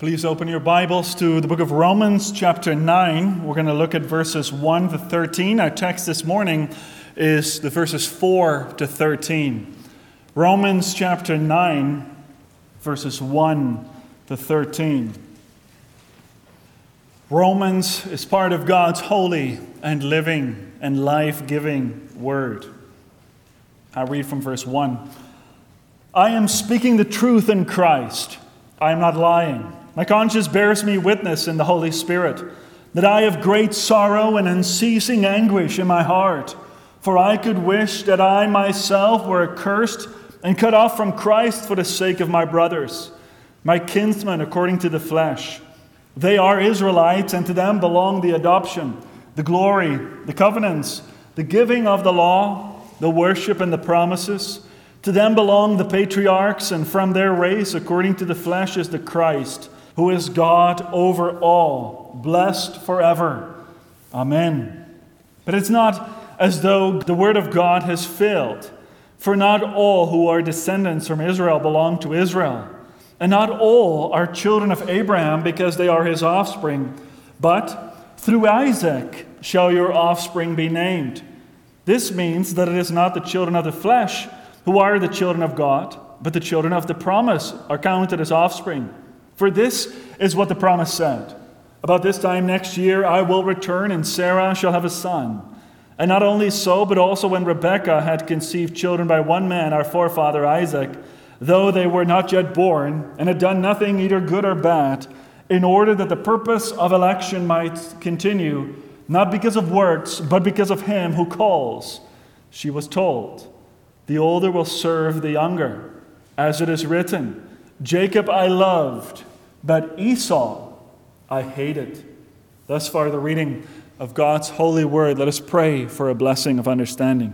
Please open your Bibles to the book of Romans, chapter 9. We're going to look at verses 1 to 13. Our text this morning is the verses 4 to 13. Romans, chapter 9, verses 1 to 13. Romans is part of God's holy and living and life-giving word. I read from verse 1. I am speaking the truth in Christ. I am not lying. My conscience bears me witness in the Holy Spirit that I have great sorrow and unceasing anguish in my heart. For I could wish that I myself were accursed and cut off from Christ for the sake of my brothers, my kinsmen according to the flesh. They are Israelites, and to them belong the adoption, the glory, the covenants, the giving of the law, the worship and the promises. To them belong the patriarchs, and from their race, according to the flesh, is the Christ, who is God over all, blessed forever. Amen. But it's not as though the word of God has failed. For not all who are descendants from Israel belong to Israel. And not all are children of Abraham because they are his offspring. But through Isaac shall your offspring be named. This means that it is not the children of the flesh who are the children of God, but the children of the promise are counted as offspring. For this is what the promise said. About this time next year I will return, and Sarah shall have a son. And not only so, but also when Rebekah had conceived children by one man, our forefather Isaac, though they were not yet born, and had done nothing either good or bad, in order that the purpose of election might continue, not because of works, but because of him who calls. She was told, the older will serve the younger, as it is written, Jacob I loved, but Esau I hated. Thus far the reading of God's holy word. Let us pray for a blessing of understanding.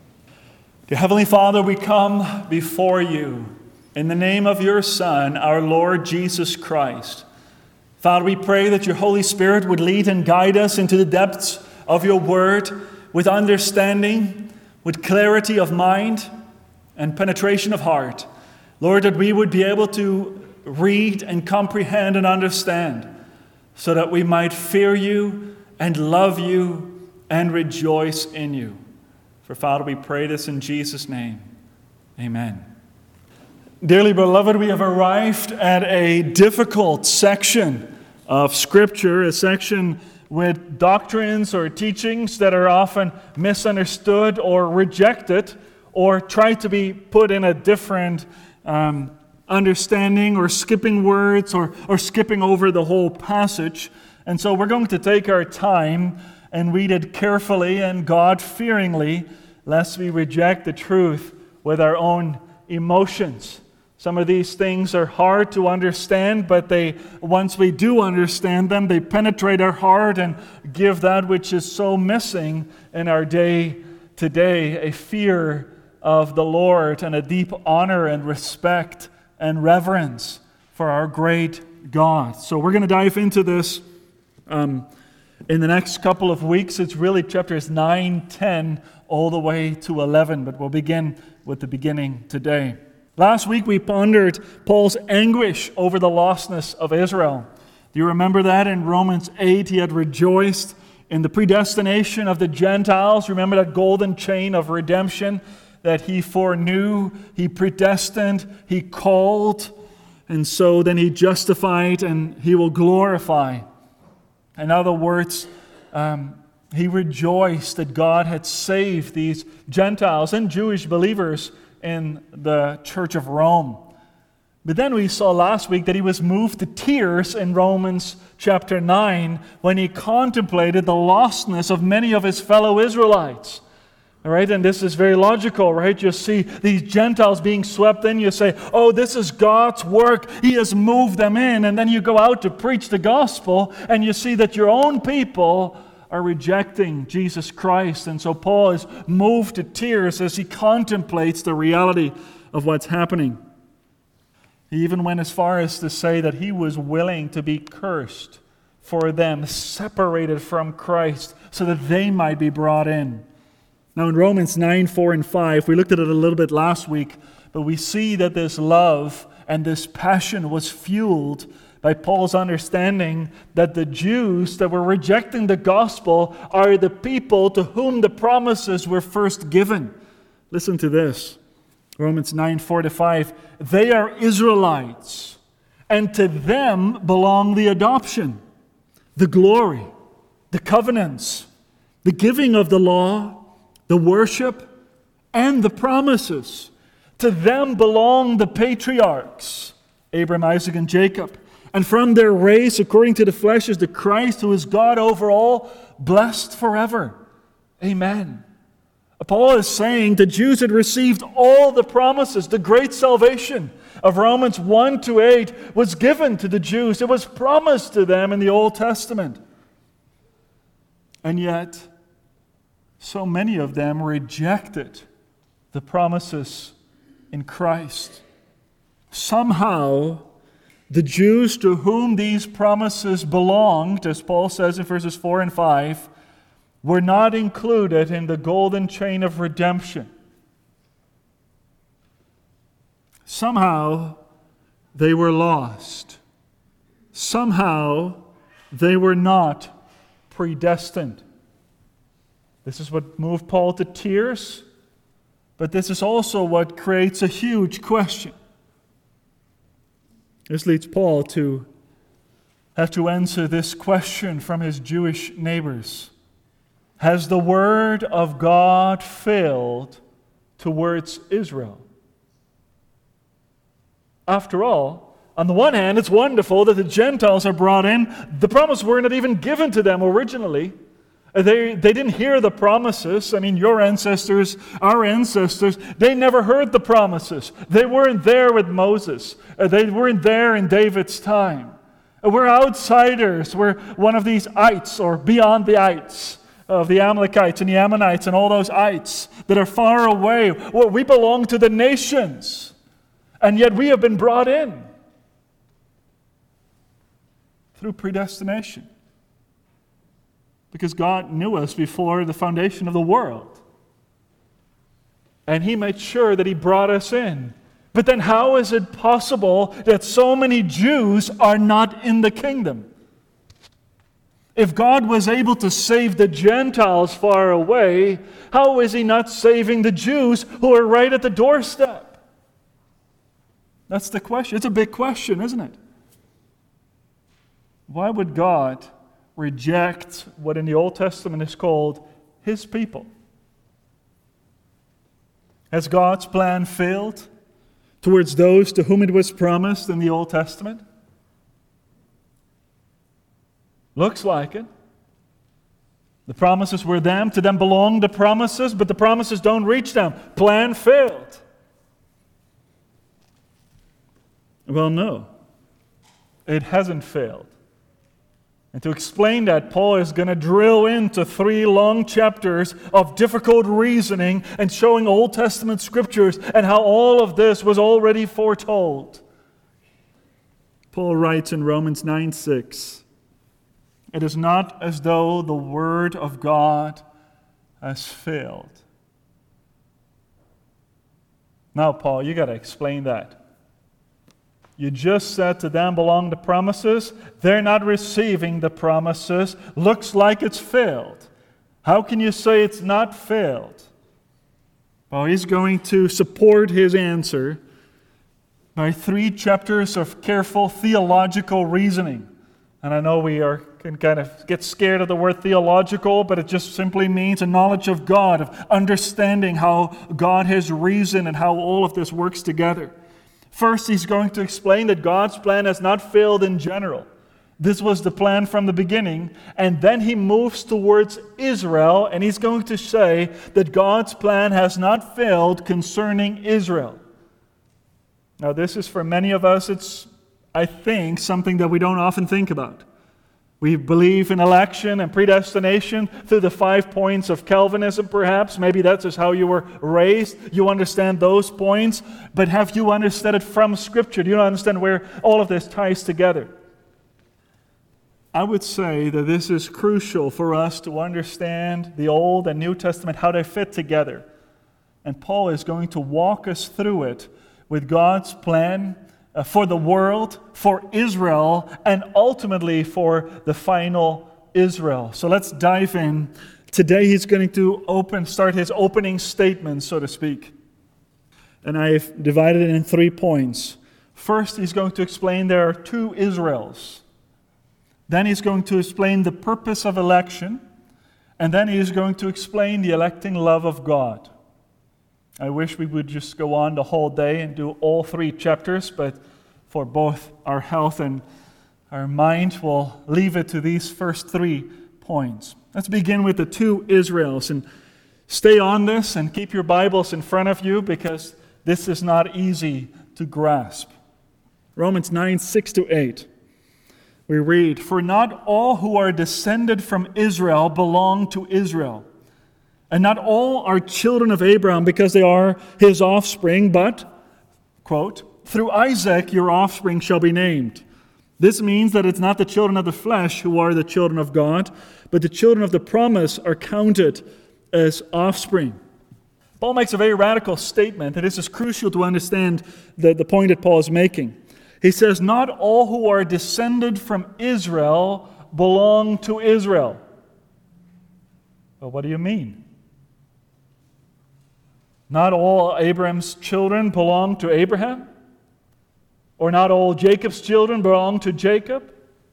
Dear Heavenly Father, we come before you in the name of your Son, our Lord Jesus Christ. Father, we pray that your Holy Spirit would lead and guide us into the depths of your word with understanding, with clarity of mind, and penetration of heart. Lord, that we would be able to read and comprehend and understand so that we might fear you and love you and rejoice in you. For Father, we pray this in Jesus' name. Amen. Dearly beloved, we have arrived at a difficult section of Scripture, a section with doctrines or teachings that are often misunderstood or rejected or try to be put in a different understanding or skipping words or skipping over the whole passage. And so we're going to take our time and read it carefully and God-fearingly, lest we reject the truth with our own emotions. Some of these things are hard to understand, but once we do understand them, they penetrate our heart and give that which is so missing in our day today, a fear of the Lord and a deep honor and respect and reverence for our great God. So we're going to dive into this in the next couple of weeks. It's really chapters 9, 10, all the way to 11, but we'll begin with the beginning today. Last week we pondered Paul's anguish over the lostness of Israel. Do you remember that in Romans 8 he had rejoiced in the predestination of the Gentiles? Remember that golden chain of redemption that he foreknew, he predestined, he called, and so then he justified and he will glorify. In other words, he rejoiced that God had saved these Gentiles and Jewish believers in the Church of Rome. But then we saw last week that he was moved to tears in Romans chapter 9 when he contemplated the lostness of many of his fellow Israelites. All right, and this is very logical, right? You see these Gentiles being swept in. You say, oh, this is God's work. He has moved them in. And then you go out to preach the gospel, and you see that your own people are rejecting Jesus Christ. And so Paul is moved to tears as he contemplates the reality of what's happening. He even went as far as to say that he was willing to be cursed for them, separated from Christ, so that they might be brought in. Now in Romans 9, 4, and 5, we looked at it a little bit last week, but we see that this love and this passion was fueled by Paul's understanding that the Jews that were rejecting the gospel are the people to whom the promises were first given. Listen to this. Romans 9:4-5. They are Israelites, and to them belong the adoption, the glory, the covenants, the giving of the law, the worship, and the promises. To them belong the patriarchs, Abraham, Isaac, and Jacob. And from their race, according to the flesh, is the Christ who is God over all, blessed forever. Amen. Paul is saying the Jews had received all the promises. The great salvation of Romans 1-8 was given to the Jews. It was promised to them in the Old Testament. And yet, so many of them rejected the promises in Christ. Somehow, the Jews to whom these promises belonged, as Paul says in verses 4 and 5, were not included in the golden chain of redemption. Somehow, they were lost. Somehow, they were not predestined. This is what moved Paul to tears, but this is also what creates a huge question. This leads Paul to have to answer this question from his Jewish neighbors. Has the word of God failed towards Israel? After all, on the one hand, it's wonderful that the Gentiles are brought in. The promises were not even given to them originally. They didn't hear the promises. I mean, your ancestors, our ancestors, they never heard the promises. They weren't there with Moses. They weren't there in David's time. We're outsiders. We're one of these ites, or beyond the ites, of the Amalekites and the Ammonites and all those ites that are far away. Well, we belong to the nations, and yet we have been brought in through predestination. Because God knew us before the foundation of the world. And He made sure that He brought us in. But then how is it possible that so many Jews are not in the kingdom? If God was able to save the Gentiles far away, how is He not saving the Jews who are right at the doorstep? That's the question. It's a big question, isn't it? Why would God reject what in the Old Testament is called His people? Has God's plan failed towards those to whom it was promised in the Old Testament? Looks like it. The promises were them. To them belong the promises, but the promises don't reach them. Plan failed. Well, no. It hasn't failed. And to explain that, Paul is going to drill into 3 long chapters of difficult reasoning and showing Old Testament scriptures and how all of this was already foretold. Paul writes in Romans 9:6, "It is not as though the word of God has failed." Now, Paul, you got to explain that. You just said to them belong the promises. They're not receiving the promises. Looks like it's failed. How can you say it's not failed? Well, he's going to support his answer by 3 chapters of careful theological reasoning. And I know we can kind of get scared of the word theological, but it just simply means a knowledge of God, of understanding how God has reasoned and how all of this works together. First, he's going to explain that God's plan has not failed in general. This was the plan from the beginning. And then he moves towards Israel, and he's going to say that God's plan has not failed concerning Israel. Now, this is for many of us, it's, I think, something that we don't often think about. We believe in election and predestination through the 5 points of Calvinism, perhaps. Maybe that's just how you were raised. You understand those points. But have you understood it from Scripture? Do you understand where all of this ties together? I would say that this is crucial for us to understand the Old and New Testament, how they fit together. And Paul is going to walk us through it with God's plan for the world, for Israel, and ultimately for the final Israel. So let's dive in. Today he's going to start his opening statement, so to speak. And I've divided it in 3 points. First, he's going to explain there are 2 Israels. Then he's going to explain the purpose of election. And then he is going to explain the electing love of God. I wish we would just go on the whole day and do all 3 chapters, but for both our health and our mind, we'll leave it to these first 3 points. Let's begin with the 2 Israels. And stay on this and keep your Bibles in front of you, because this is not easy to grasp. Romans 9, 6-8. We read, "For not all who are descended from Israel belong to Israel. And not all are children of Abraham because they are his offspring, but," quote, "through Isaac your offspring shall be named." This means that it's not the children of the flesh who are the children of God, but the children of the promise are counted as offspring. Paul makes a very radical statement, and this is crucial to understand the point that Paul is making. He says, not all who are descended from Israel belong to Israel. Well, what do you mean? Not all Abraham's children belong to Abraham? Or not all Jacob's children belong to Jacob?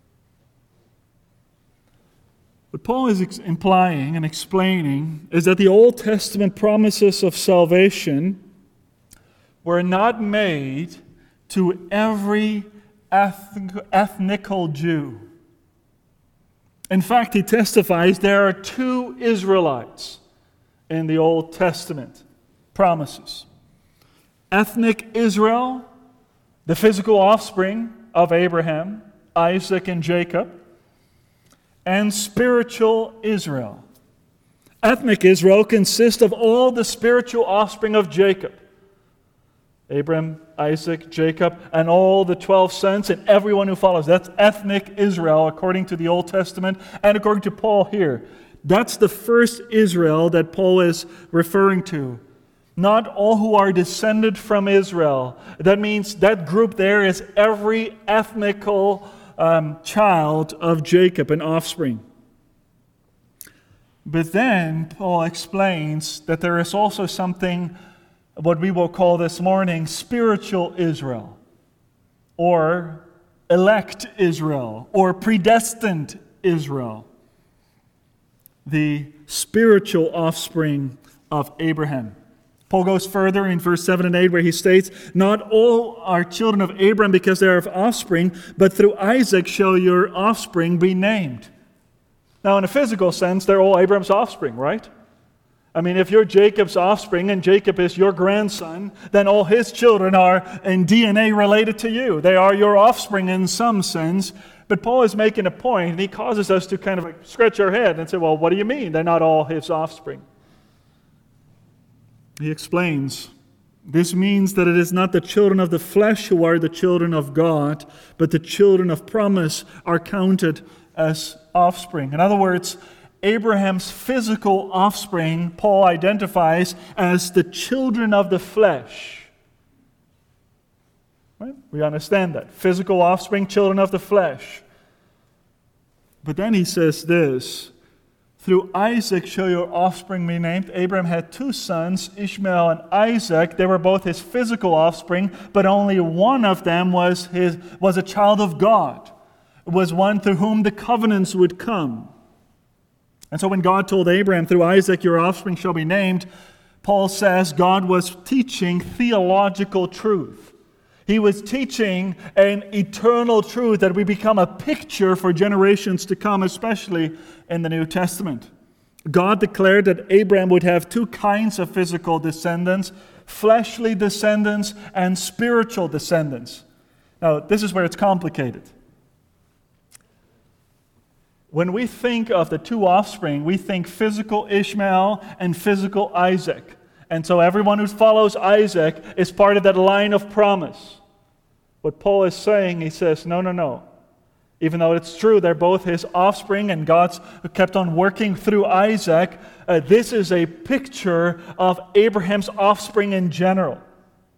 What Paul is implying and explaining is that the Old Testament promises of salvation were not made to every ethnical Jew. In fact, he testifies there are 2 Israelites in the Old Testament promises. Ethnic Israel, the physical offspring of Abraham, Isaac, and Jacob, and spiritual Israel. Ethnic Israel consists of all the spiritual offspring of Jacob. Abraham, Isaac, Jacob, and all the 12 sons and everyone who follows. That's ethnic Israel according to the Old Testament and according to Paul here. That's the first Israel that Paul is referring to. Not all who are descended from Israel. That means that group there is every ethnical child of Jacob and offspring. But then Paul explains that there is also something, what we will call this morning, spiritual Israel, or elect Israel, or predestined Israel, the spiritual offspring of Abraham. Paul goes further in verse 7 and 8 where he states, not all are children of Abraham because they are of offspring, but through Isaac shall your offspring be named. Now in a physical sense, they're all Abraham's offspring, right? I mean, if you're Jacob's offspring and Jacob is your grandson, then all his children are in DNA related to you. They are your offspring in some sense. But Paul is making a point, and he causes us to kind of scratch our head and say, well, what do you mean? They're not all his offspring. He explains, this means that it is not the children of the flesh who are the children of God, but the children of promise are counted as offspring. In other words, Abraham's physical offspring, Paul identifies as the children of the flesh. Right? We understand that. Physical offspring, children of the flesh. But then he says this, through Isaac shall your offspring be named. Abraham had 2 sons, Ishmael and Isaac. They were both his physical offspring, but only one of them was a child of God. It was one through whom the covenants would come. And so when God told Abraham, through Isaac your offspring shall be named, Paul says God was teaching theological truth. He was teaching an eternal truth that will become a picture for generations to come, especially in the New Testament. God declared that Abraham would have 2 kinds of physical descendants, fleshly descendants and spiritual descendants. Now, this is where it's complicated. When we think of the 2 offspring, we think physical Ishmael and physical Isaac. And so everyone who follows Isaac is part of that line of promise. What Paul is saying, he says, no. Even though it's true, they're both his offspring and God's kept on working through Isaac, this is a picture of Abraham's offspring in general.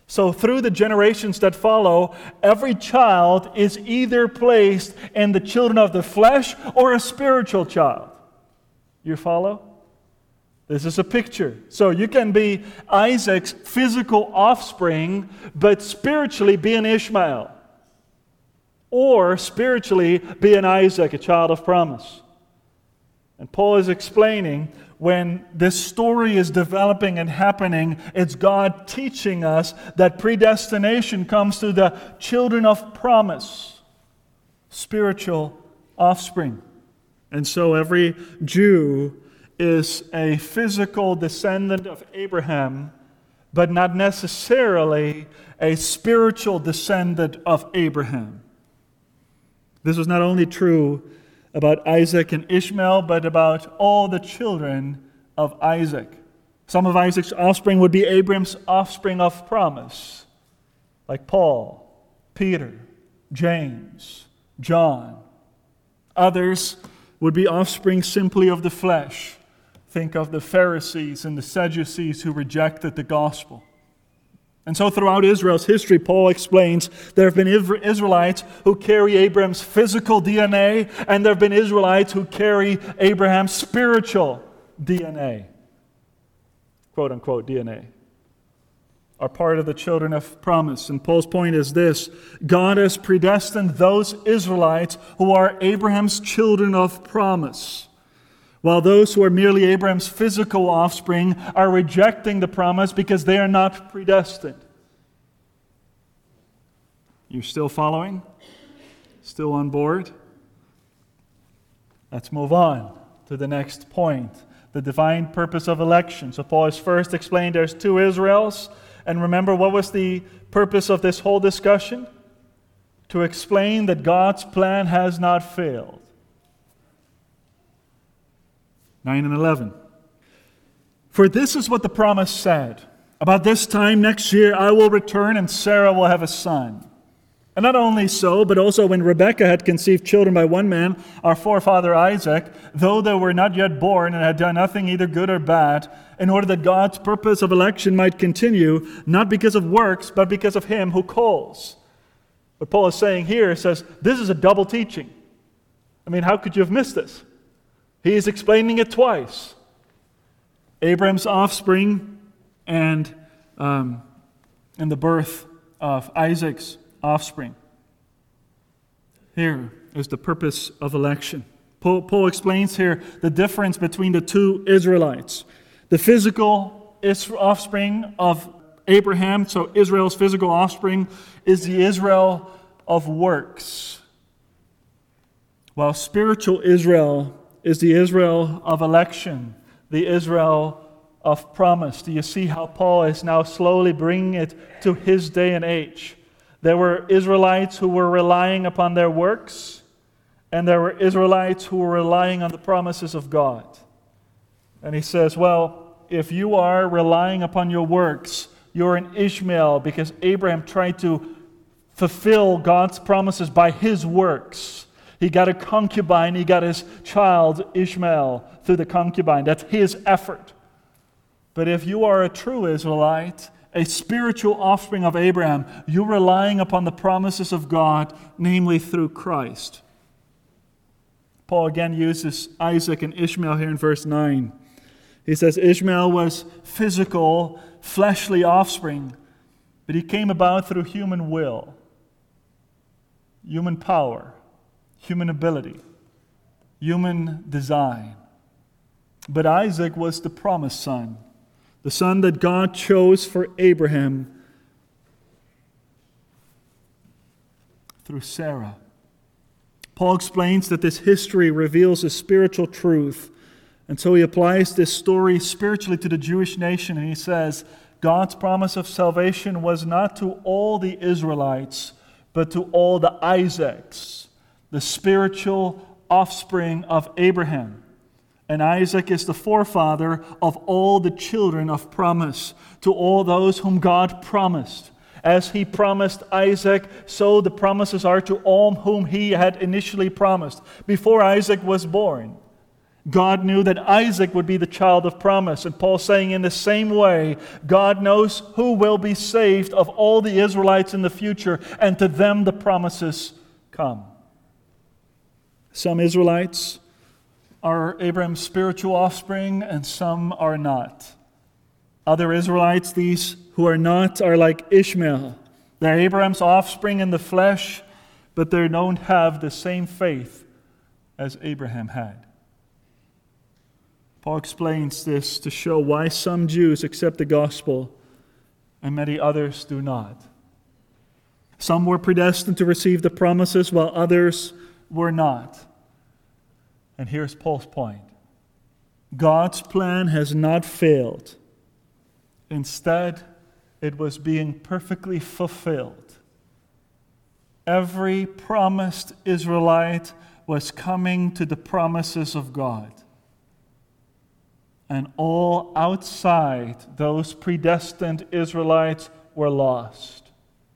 So through the generations that follow, every child is either placed in the children of the flesh or a spiritual child. You follow? This is a picture. So you can be Isaac's physical offspring, but spiritually be an Ishmael. Or spiritually be an Isaac, a child of promise. And Paul is explaining when this story is developing and happening, it's God teaching us that predestination comes through the children of promise, spiritual offspring. And so every Jew is a physical descendant of Abraham, but not necessarily a spiritual descendant of Abraham. This was not only true about Isaac and Ishmael, but about all the children of Isaac. Some of Isaac's offspring would be Abraham's offspring of promise, like Paul, Peter, James, John. Others would be offspring simply of the flesh. Think of the Pharisees and the Sadducees who rejected the gospel. And so throughout Israel's history, Paul explains there have been Israelites who carry Abraham's physical DNA, and there have been Israelites who carry Abraham's spiritual DNA. Quote unquote DNA. Are part of the children of promise. And Paul's point is this: God has predestined those Israelites who are Abraham's children of promise, while those who are merely Abraham's physical offspring are rejecting the promise because they are not predestined. You still following? Still on board? Let's move on to the next point, the divine purpose of election. So Paul has first explained there's two Israels. And remember, what was the purpose of this whole discussion? To explain that God's plan has not failed. 9 and 11. For this is what the promise said: about this time next year I will return and Sarah will have a son. And not only so, but also when Rebekah had conceived children by one man, our forefather Isaac, though they were not yet born and had done nothing either good or bad, in order that God's purpose of election might continue, not because of works, but because of him who calls. What Paul is saying here says, this is a double teaching. I mean, how could you have missed this? He is explaining it twice. Abraham's offspring and the birth of Isaac's offspring. Here is the purpose of election. Paul explains here the difference between the two Israelites. The physical offspring of Abraham, so Israel's physical offspring, is the Israel of works, while spiritual Israel is the Israel of election, the Israel of promise. Do you see how Paul is now slowly bringing it to his day and age? There were Israelites who were relying upon their works, and there were Israelites who were relying on the promises of God. And he says, well, if you are relying upon your works, you're an Ishmael, because Abraham tried to fulfill God's promises by his works. He got a concubine, he got his child Ishmael through the concubine. That's his effort. But if you are a true Israelite, a spiritual offspring of Abraham, you're relying upon the promises of God, namely through Christ. Paul again uses Isaac and Ishmael here in verse 9. He says Ishmael was physical, fleshly offspring, but he came about through human will, human power, human ability, human design. But Isaac was the promised son, the son that God chose for Abraham through Sarah. Paul explains that this history reveals a spiritual truth, and so he applies this story spiritually to the Jewish nation, and he says, God's promise of salvation was not to all the Israelites, but to all the Isaacs, the spiritual offspring of Abraham. And Isaac is the forefather of all the children of promise, to all those whom God promised. As he promised Isaac, so the promises are to all whom he had initially promised, before Isaac was born. God knew that Isaac would be the child of promise. And Paul's saying in the same way, God knows who will be saved of all the Israelites in the future, and to them the promises come. Some Israelites are Abraham's spiritual offspring, and some are not. Other Israelites, these who are not, are like Ishmael. They're Abraham's offspring in the flesh, but they don't have the same faith as Abraham had. Paul explains this to show why some Jews accept the gospel and many others do not. Some were predestined to receive the promises while others were not. And here's Paul's point. God's plan has not failed. Instead, it was being perfectly fulfilled. Every promised Israelite was coming to the promises of God. And all outside those predestined Israelites were lost.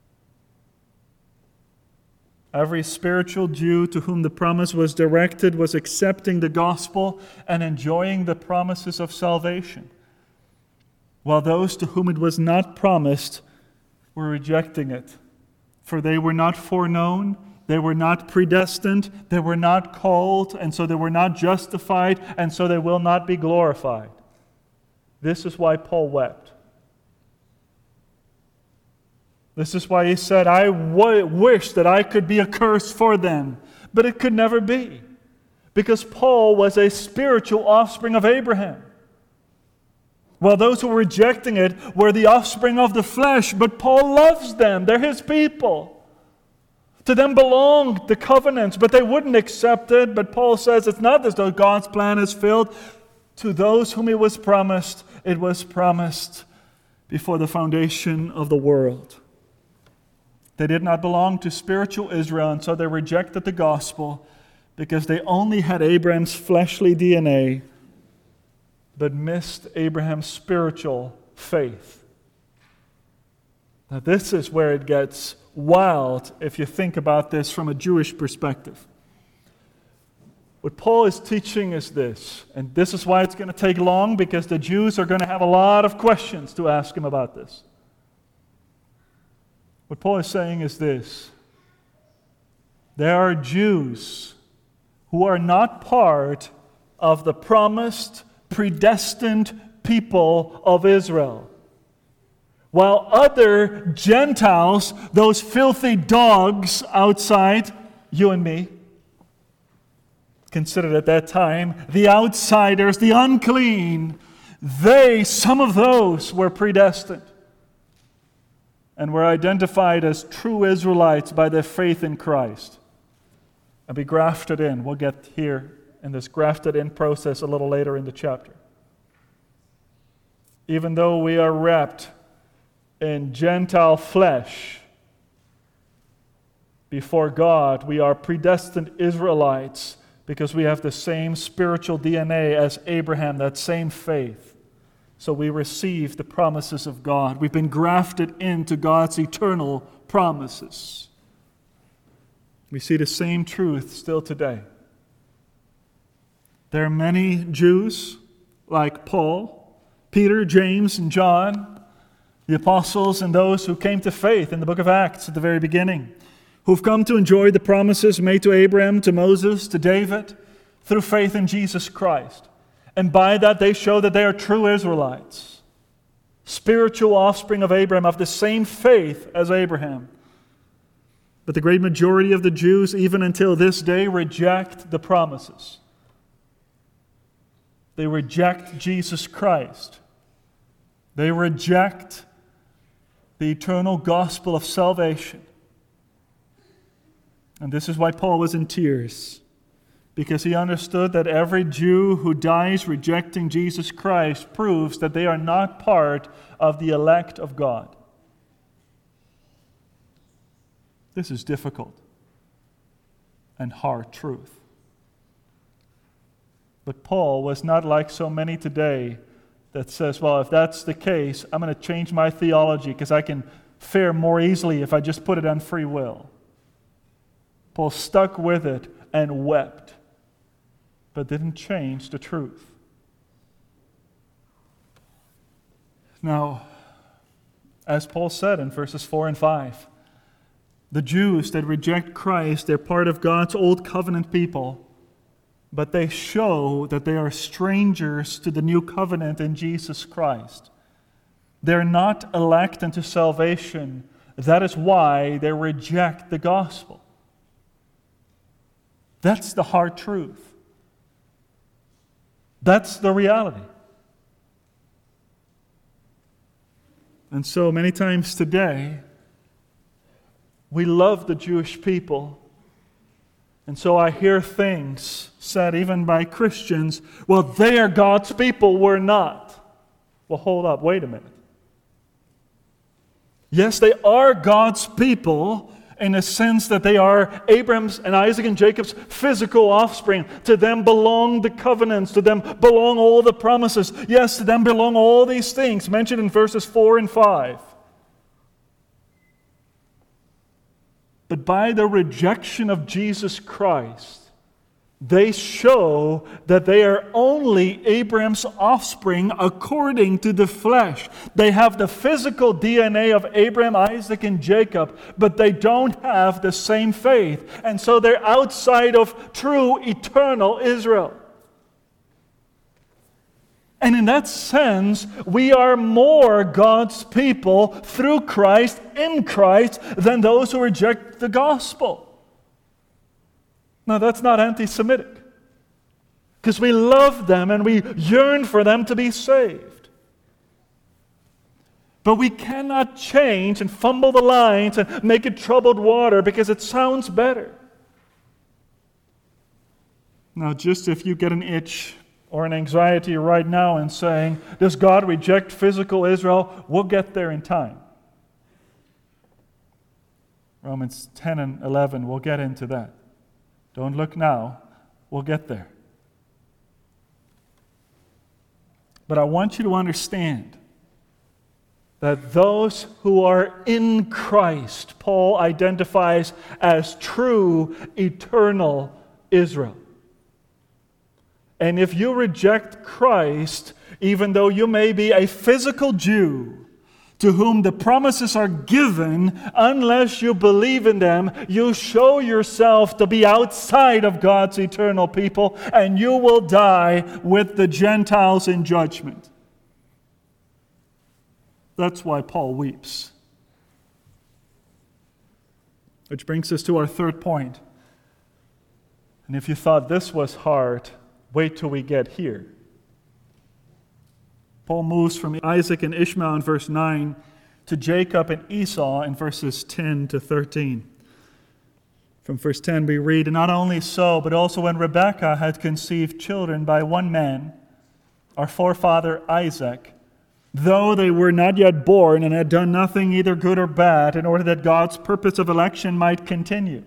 Every spiritual Jew to whom the promise was directed was accepting the gospel and enjoying the promises of salvation, while those to whom it was not promised were rejecting it. For they were not foreknown, they were not predestined, they were not called, and so they were not justified, and so they will not be glorified. This is why Paul wept. This is why he said, I wish that I could be a curse for them, but it could never be, because Paul was a spiritual offspring of Abraham. While those who were rejecting it were the offspring of the flesh, but Paul loves them. They're his people. To them belonged the covenants, but they wouldn't accept it. But Paul says it's not as though God's plan is filled. To those whom it was promised before the foundation of the world. They did not belong to spiritual Israel, and so they rejected the gospel because they only had Abraham's fleshly DNA, but missed Abraham's spiritual faith. Now, this is where it gets wild if you think about this from a Jewish perspective. What Paul is teaching is this, and this is why it's going to take long, because the Jews are going to have a lot of questions to ask him about this. What Paul is saying is this: there are Jews who are not part of the promised, predestined people of Israel, while other Gentiles, those filthy dogs outside, you and me, considered at that time the outsiders, the unclean, some of those were predestined and were identified as true Israelites by their faith in Christ and be grafted in. We'll get here in this grafted in process a little later in the chapter. Even though we are wrapped in Gentile flesh before God, we are predestined Israelites because we have the same spiritual DNA as Abraham, that same faith. So we receive the promises of God. We've been grafted into God's eternal promises. We see the same truth still today. There are many Jews like Paul, Peter, James, and John, the apostles and those who came to faith in the book of Acts at the very beginning, who've come to enjoy the promises made to Abraham, to Moses, to David, through faith in Jesus Christ. And by that they show that they are true Israelites, spiritual offspring of Abraham, of the same faith as Abraham. But the great majority of the Jews, even until this day, reject the promises. They reject Jesus Christ. They reject the eternal gospel of salvation. And this is why Paul was in tears, because he understood that every Jew who dies rejecting Jesus Christ proves that they are not part of the elect of God. This is difficult and hard truth. But Paul was not like so many today that says, well, if that's the case, I'm going to change my theology because I can fare more easily if I just put it on free will. Paul stuck with it and wept. but didn't change the truth. Now, as Paul said in verses 4 and 5, the Jews that reject Christ, they're part of God's old covenant people, but they show that they are strangers to the new covenant in Jesus Christ. They're not elect into salvation. That is why they reject the gospel. That's the hard truth. That's the reality. And so many times today, we love the Jewish people. And so I hear things said even by Christians, well, they are God's people, we're not. Well, hold up, wait a minute. Yes, they are God's people in the sense that they are Abraham's and Isaac and Jacob's physical offspring. To them belong the covenants. To them belong all the promises. Yes, to them belong all these things mentioned in verses 4 and 5. But by the rejection of Jesus Christ, they show that they are only Abraham's offspring according to the flesh. They have the physical DNA of Abraham, Isaac, and Jacob, but they don't have the same faith. And so they're outside of true, eternal Israel. And in that sense, we are more God's people through Christ, in Christ, than those who reject the gospel. Now, that's not anti-Semitic, because we love them and we yearn for them to be saved. But we cannot change and fumble the lines and make it troubled water because it sounds better. Now, just if you get an itch or an anxiety right now in saying, does God reject physical Israel? We'll get there in time. Romans 10 and 11, we'll get into that. Don't look now. We'll get there. But I want you to understand that those who are in Christ, Paul identifies as true, eternal Israel. And if you reject Christ, even though you may be a physical Jew, to whom the promises are given, unless you believe in them, you show yourself to be outside of God's eternal people, and you will die with the Gentiles in judgment. That's why Paul weeps. Which brings us to our third point. And if you thought this was hard, wait till we get here. Paul moves from Isaac and Ishmael in verse 9 to Jacob and Esau in verses 10 to 13. From verse 10 we read, "Not only so, but also when Rebekah had conceived children by one man, our forefather Isaac, though they were not yet born and had done nothing either good or bad, in order that God's purpose of election might continue.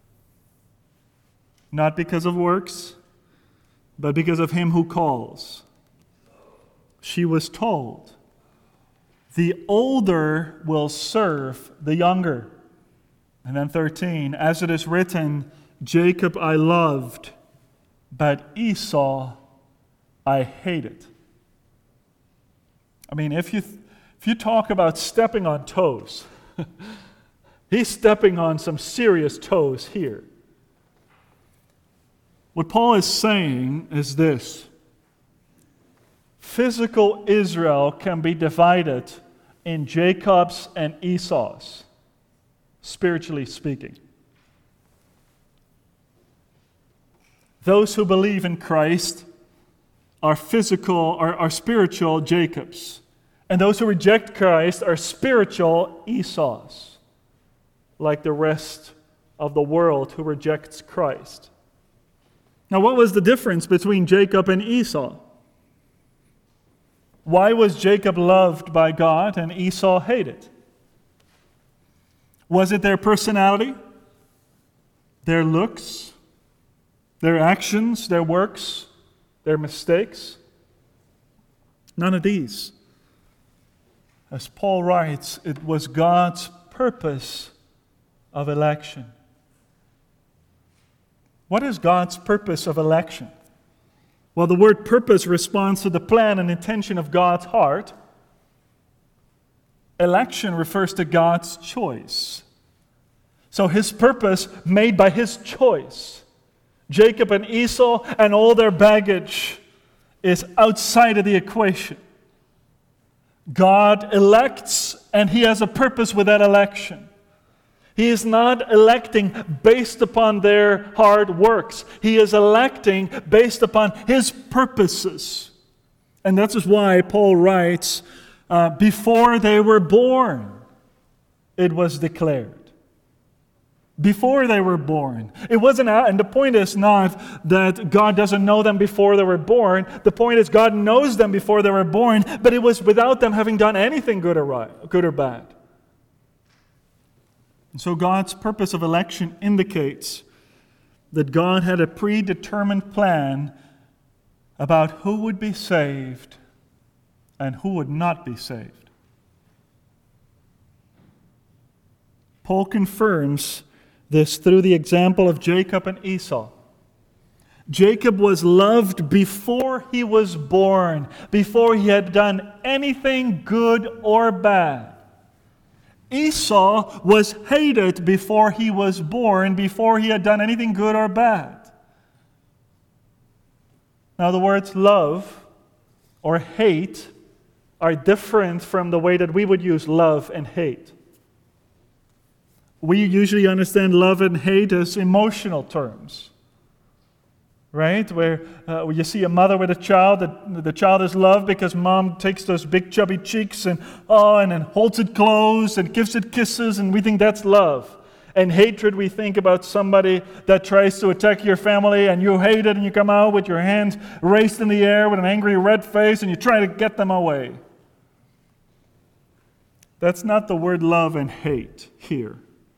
Not because of works, but because of him who calls. She was told, the older will serve the younger." And then 13, "As it is written, Jacob I loved, but Esau I hated." I mean, if you talk about stepping on toes, he's stepping on some serious toes here. What Paul is saying is this: physical Israel can be divided in Jacob's and Esau's, spiritually speaking. Those who believe in Christ are spiritual Jacobs. And those who reject Christ are spiritual Esau's, like the rest of the world who rejects Christ. Now, what was the difference between Jacob and Esau? Why was Jacob loved by God and Esau hated? Was it their personality, their looks, their actions, their works, their mistakes? None of these. As Paul writes, it was God's purpose of election. What is God's purpose of election? While the word purpose responds to the plan and intention of God's heart, election refers to God's choice. So his purpose made by his choice. Jacob and Esau and all their baggage is outside of the equation. God elects, and he has a purpose with that election. He is not electing based upon their hard works. He is electing based upon his purposes. And that's why Paul writes, before they were born, it was declared. Before they were born. It wasn't, and the point is not that God doesn't know them before they were born. The point is God knows them before they were born, but it was without them having done anything good or bad. And so God's purpose of election indicates that God had a predetermined plan about who would be saved and who would not be saved. Paul confirms this through the example of Jacob and Esau. Jacob was loved before he was born, before he had done anything good or bad. Esau was hated before he was born, before he had done anything good or bad. Now, the words love or hate are different from the way that we would use love and hate. We usually understand love and hate as emotional terms, right? Where you see a mother with a child, the child is loved because mom takes those big chubby cheeks and then holds it close and gives it kisses, and we think that's love. And hatred, we think about somebody that tries to attack your family, and you hate it, and you come out with your hands raised in the air with an angry red face, and you try to get them away. That's not the word love and hate here.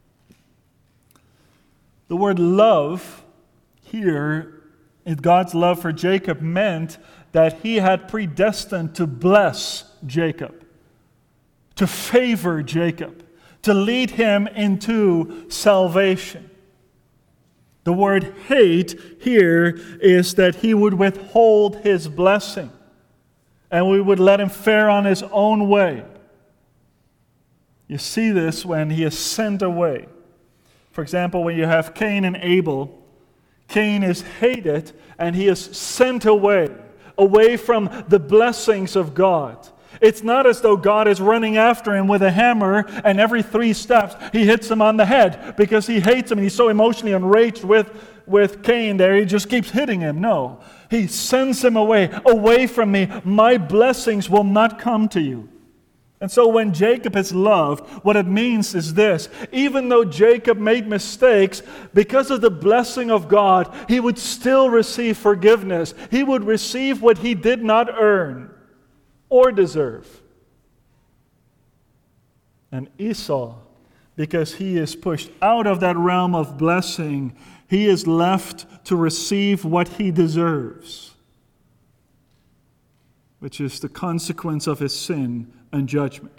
The word love here, in God's love for Jacob, meant that he had predestined to bless Jacob, to favor Jacob, to lead him into salvation. The word hate here is that he would withhold his blessing, and we would let him fare on his own way. You see this when he is sent away. For example, when you have Cain and Abel, Cain is hated and he is sent away from the blessings of God. It's not as though God is running after him with a hammer and every 3 steps he hits him on the head because he hates him and he's so emotionally enraged with Cain there, he just keeps hitting him. No, he sends him away from me. My blessings will not come to you. And so when Jacob is loved, what it means is this: even though Jacob made mistakes, because of the blessing of God, he would still receive forgiveness. He would receive what he did not earn or deserve. And Esau, because he is pushed out of that realm of blessing, he is left to receive what he deserves, which is the consequence of his sin and judgment.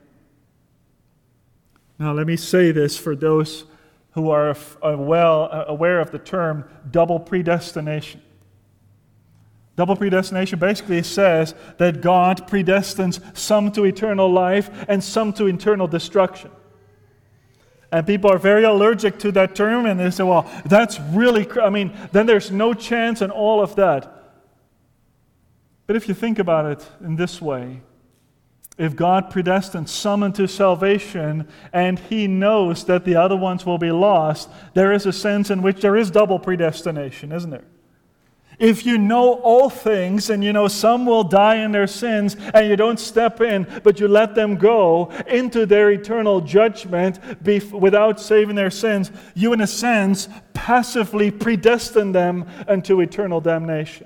Now, let me say this for those who are well aware of the term double predestination. Double predestination basically says that God predestines some to eternal life and some to eternal destruction. And people are very allergic to that term, and they say, well, that's really, then there's no chance in all of that. But if you think about it in this way, if God predestines some into salvation and He knows that the other ones will be lost, there is a sense in which there is double predestination, isn't there? If you know all things and you know some will die in their sins and you don't step in, but you let them go into their eternal judgment without saving their sins, you in a sense passively predestine them unto eternal damnation,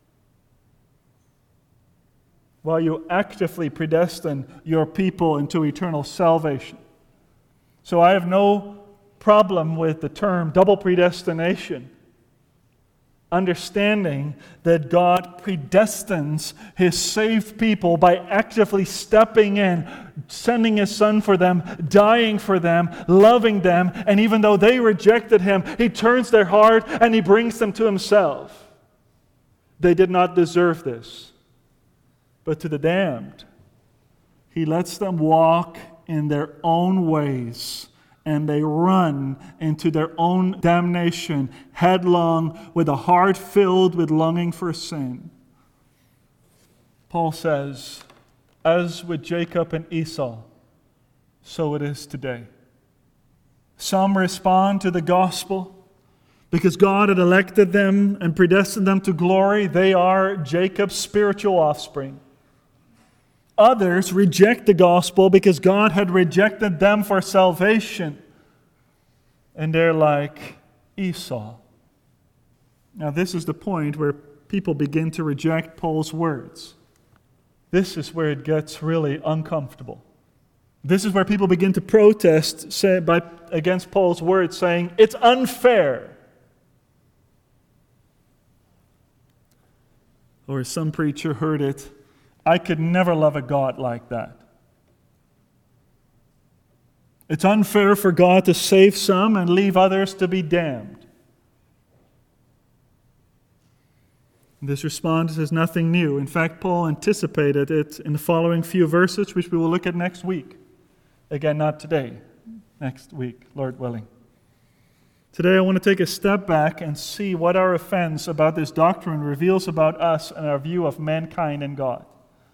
while you actively predestine your people into eternal salvation. So I have no problem with the term double predestination, understanding that God predestines His saved people by actively stepping in, sending His Son for them, dying for them, loving them, and even though they rejected Him, He turns their heart and He brings them to Himself. They did not deserve this. But to the damned, He lets them walk in their own ways, and they run into their own damnation, headlong, with a heart filled with longing for sin. Paul says, as with Jacob and Esau, so it is today. Some respond to the gospel because God had elected them and predestined them to glory. They are Jacob's spiritual offspring. Others reject the gospel because God had rejected them for salvation. And they're like Esau. Now, this is the point where people begin to reject Paul's words. This is where it gets really uncomfortable. This is where people begin to protest against Paul's words, saying, it's unfair. Or as some preacher heard it, I could never love a God like that. It's unfair for God to save some and leave others to be damned. This response is nothing new. In fact, Paul anticipated it in the following few verses, which we will look at next week. Again, not today, next week, Lord willing. Today I want to take a step back and see what our offense about this doctrine reveals about us and our view of mankind and God.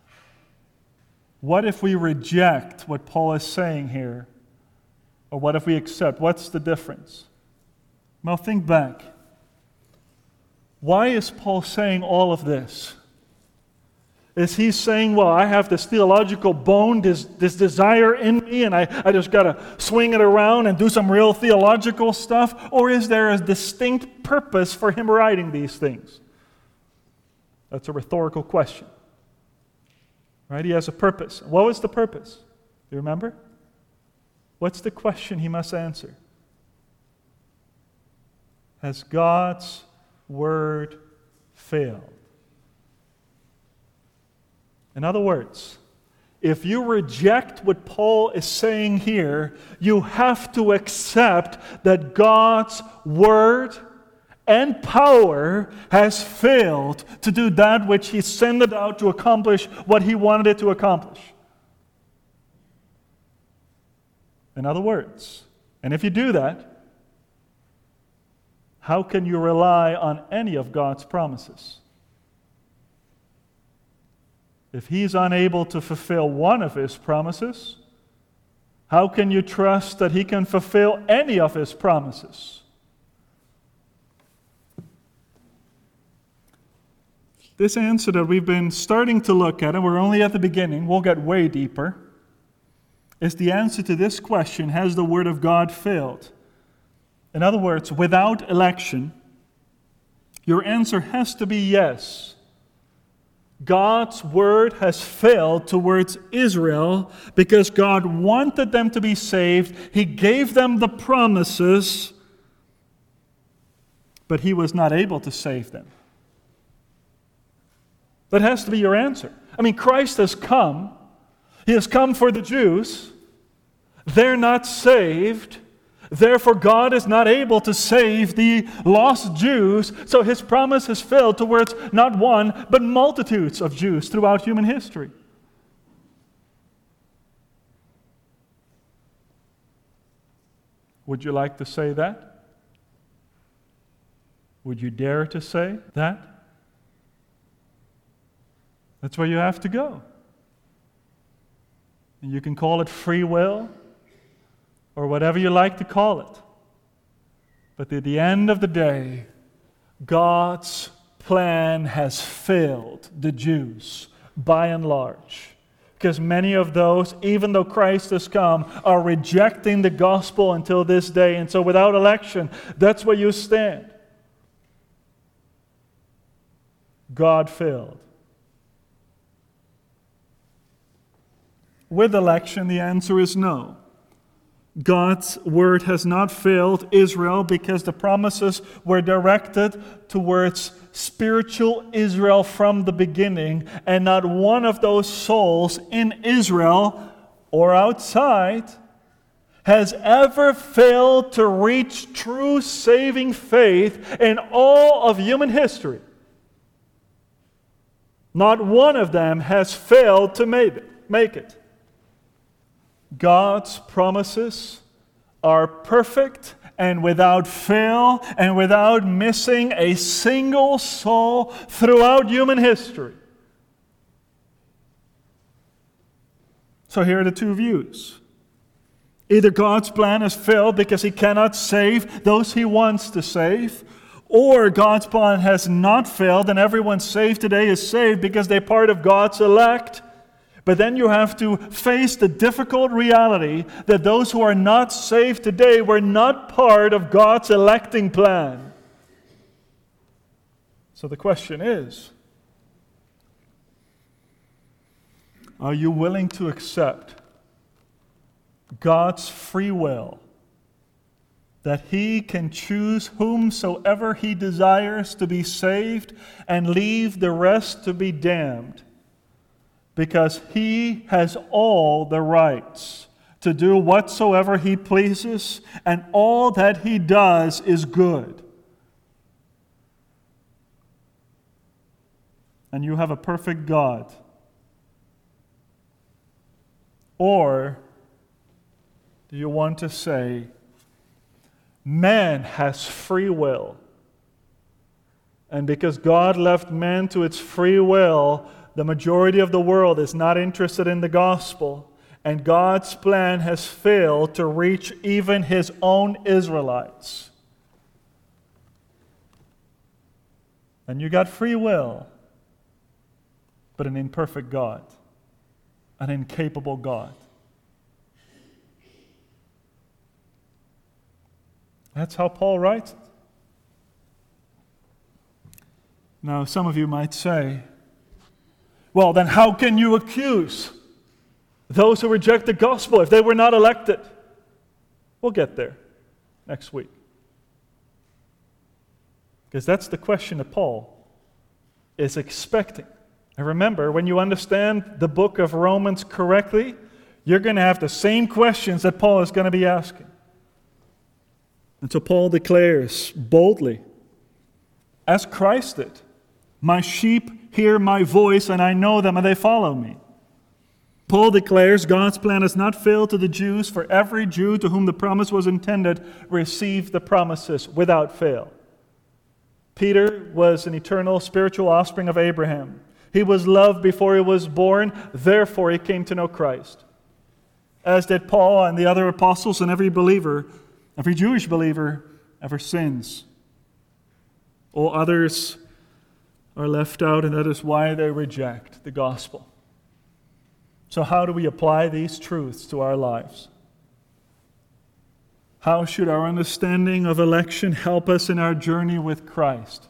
What if we reject what Paul is saying here? Or what if we accept? What's the difference? Well, think back. Why is Paul saying all of this? Is he saying, well, I have this theological bone, this desire in me, and I just got to swing it around and do some real theological stuff? Or is there a distinct purpose for him writing these things? That's a rhetorical question. Right? He has a purpose. What was the purpose? Do you remember? What's the question he must answer? Has God's word failed? In other words, if you reject what Paul is saying here, you have to accept that God's word and power has failed to do that which He sent it out to accomplish what He wanted it to accomplish. In other words, and if you do that, how can you rely on any of God's promises? If He's unable to fulfill one of His promises, how can you trust that He can fulfill any of His promises? This answer that we've been starting to look at, and we're only at the beginning, we'll get way deeper, is the answer to this question: has the Word of God failed? In other words, without election, your answer has to be yes. God's word has failed towards Israel because God wanted them to be saved. He gave them the promises, but He was not able to save them. That has to be your answer. I mean, Christ has come. He has come for the Jews. They're not saved. Therefore, God is not able to save the lost Jews, so His promise has failed towards not one, but multitudes of Jews throughout human history. Would you like to say that? Would you dare to say that? That's where you have to go. And you can call it free will, or whatever you like to call it. But at the end of the day, God's plan has failed the Jews by and large. Because many of those, even though Christ has come, are rejecting the gospel until this day. And so without election, that's where you stand. God failed. With election, the answer is no. God's word has not failed Israel because the promises were directed towards spiritual Israel from the beginning, and not one of those souls in Israel or outside has ever failed to reach true saving faith in all of human history. Not one of them has failed to make it. God's promises are perfect and without fail and without missing a single soul throughout human history. So here are the two views. Either God's plan has failed because He cannot save those He wants to save, or God's plan has not failed and everyone saved today is saved because they're part of God's elect. But then you have to face the difficult reality that those who are not saved today were not part of God's electing plan. So the question is, are you willing to accept God's free will, that He can choose whomsoever He desires to be saved and leave the rest to be damned, because He has all the rights to do whatsoever He pleases, and all that He does is good? And you have a perfect God. Or do you want to say, man has free will, and because God left man to its free will, the majority of the world is not interested in the gospel, and God's plan has failed to reach even His own Israelites? And you got free will, but an imperfect God, an incapable God. That's how Paul writes it. Now, some of you might say, well, then how can you accuse those who reject the gospel if they were not elected? We'll get there next week. Because that's the question that Paul is expecting. And remember, when you understand the book of Romans correctly, you're going to have the same questions that Paul is going to be asking. And so Paul declares boldly, as Christ did, my sheep hear my voice, and I know them, and they follow me. Paul declares God's plan has not failed to the Jews, for every Jew to whom the promise was intended received the promises without fail. Peter was an eternal spiritual offspring of Abraham. He was loved before he was born, therefore he came to know Christ. As did Paul and the other apostles and every believer, every Jewish believer ever since. All others are left out, and that is why they reject the gospel. So how do we apply these truths to our lives? How should our understanding of election help us in our journey with Christ?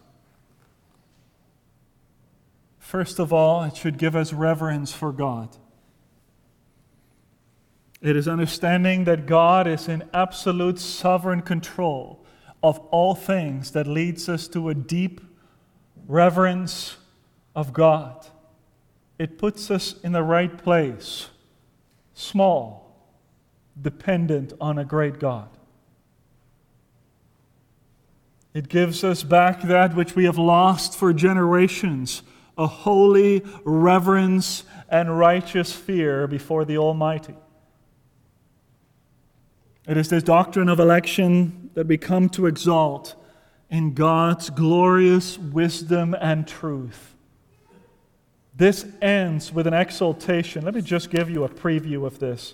First of all, it should give us reverence for God. It is understanding that God is in absolute sovereign control of all things that leads us to a deep reverence of God. It puts us in the right place, small, dependent on a great God. It gives us back that which we have lost for generations, a holy reverence and righteous fear before the Almighty. It is this doctrine of election that we come to exalt in God's glorious wisdom and truth. This ends with an exaltation. Let me just give you a preview of this.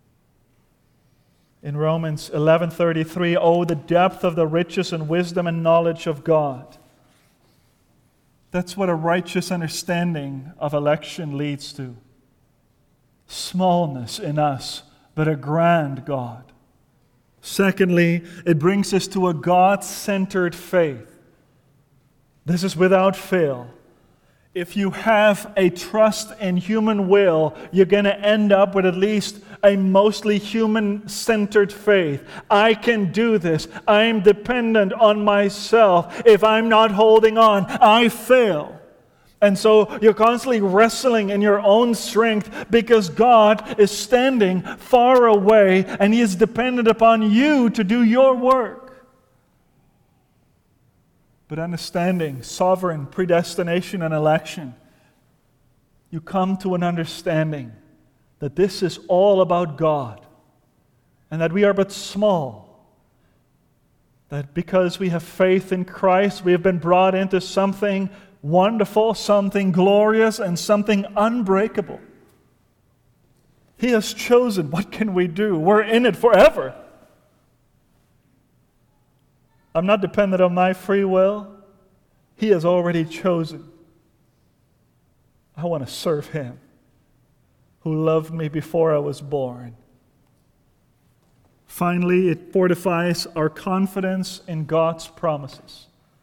In Romans 11:33, oh, the depth of the riches and wisdom and knowledge of God. That's what a righteous understanding of election leads to. Smallness in us, but a grand God. Secondly, it brings us to a God-centered faith. This is without fail. If you have a trust in human will, you're going to end up with at least a mostly human-centered faith. I can do this. I'm dependent on myself. If I'm not holding on, I fail. And so you're constantly wrestling in your own strength because God is standing far away and He is dependent upon you to do your work. But understanding sovereign predestination and election you come to an understanding that this is all about God and that we are but small. That because we have faith in Christ, we have been brought into something wonderful, something glorious, and something unbreakable. He has chosen. What can we do? We're in it forever. I'm not dependent on my free will. He has already chosen. I want to serve Him who loved me before I was born. Finally, it fortifies our confidence in God's promises.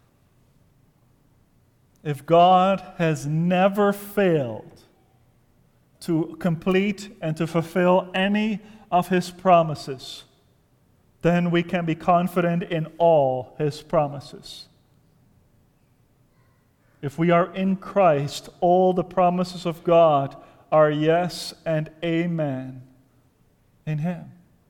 If God has never failed to complete and to fulfill any of His promises, then we can be confident in all His promises. If we are in Christ, all the promises of God are yes and amen in Him.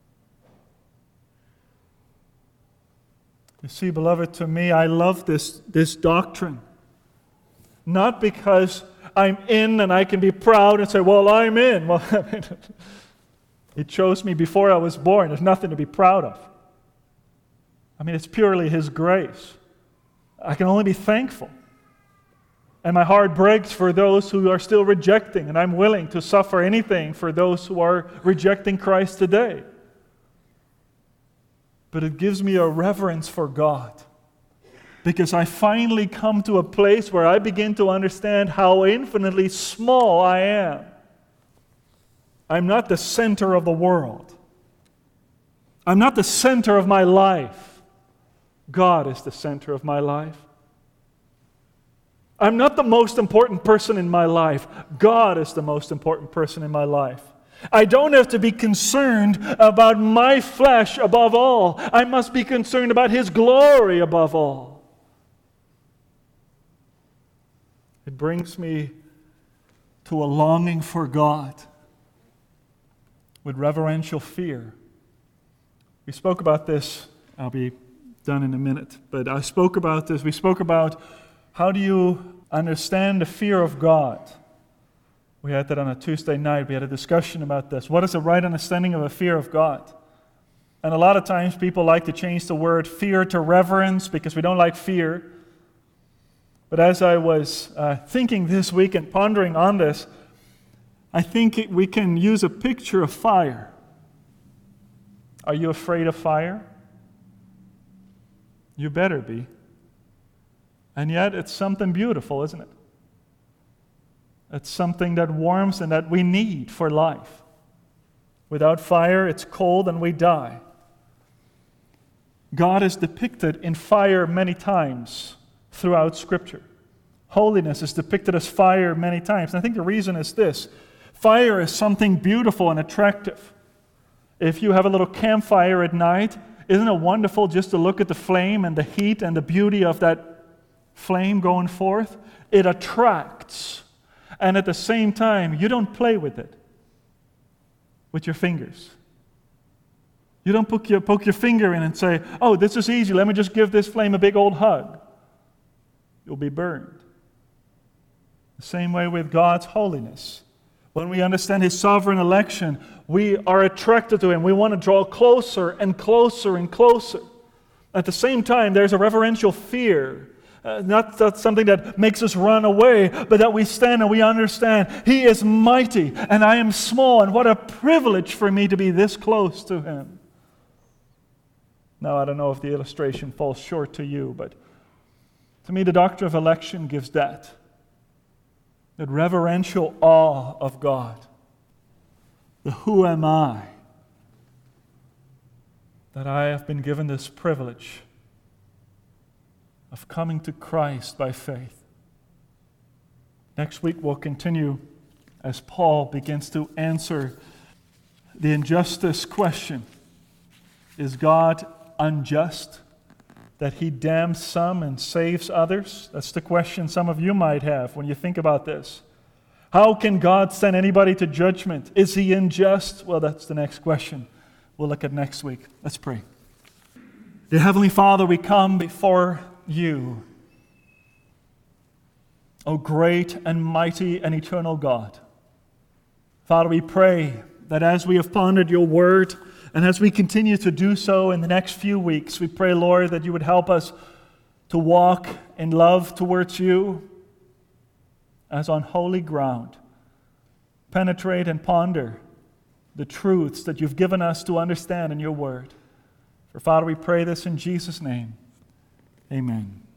You see, beloved, to me, I love this doctrine. Not because I'm in and I can be proud and say, well, I'm in. Well, He chose me before I was born. There's nothing to be proud of. I mean, it's purely His grace. I can only be thankful. And my heart breaks for those who are still rejecting, and I'm willing to suffer anything for those who are rejecting Christ today. But it gives me a reverence for God, because I finally come to a place where I begin to understand how infinitely small I am. I'm not the center of the world. I'm not the center of my life. God is the center of my life. I'm not the most important person in my life. God is the most important person in my life. I don't have to be concerned about my flesh above all. I must be concerned about His glory above all. It brings me to a longing for God with reverential fear. We spoke about this. I'll be done in a minute. But I spoke about this. We spoke about how do you understand the fear of God. We had that on a Tuesday night. We had a discussion about this. What is the right understanding of a fear of God? And a lot of times people like to change the word fear to reverence because we don't like fear. But as I was thinking this week and pondering on this, I think we can use a picture of fire. Are you afraid of fire? You better be. And yet it's something beautiful, isn't it? It's something that warms and that we need for life. Without fire, it's cold and we die. God is depicted in fire many times throughout Scripture. Holiness is depicted as fire many times. And I think the reason is this. Fire is something beautiful and attractive. If you have a little campfire at night, isn't it wonderful just to look at the flame and the heat and the beauty of that flame going forth? It attracts. And at the same time, you don't play with it with your fingers. You don't poke your finger in and say, oh, this is easy, let me just give this flame a big old hug. You'll be burned. The same way with God's holiness. When we understand His sovereign election, we are attracted to Him. We want to draw closer and closer and closer. At the same time, there's a reverential fear. Not something that makes us run away, but that we stand and we understand He is mighty and I am small, and what a privilege for me to be this close to Him. Now, I don't know if the illustration falls short to you, but to me the doctrine of election gives that reverential awe of God. The who am I that I have been given this privilege of coming to Christ by faith. Next week we'll continue as Paul begins to answer the injustice question. Is God unjust that He damns some and saves others? That's the question some of you might have when you think about this. How can God send anybody to judgment? Is He unjust? Well, that's the next question we'll look at next week. Let's pray. Dear Heavenly Father, we come before You. O great and mighty and eternal God. Father, we pray that as we have pondered your word, and as we continue to do so in the next few weeks, we pray, Lord, that you would help us to walk in love towards you as on holy ground. Penetrate and ponder the truths that you've given us to understand in your word. For Father, we pray this in Jesus' name. Amen.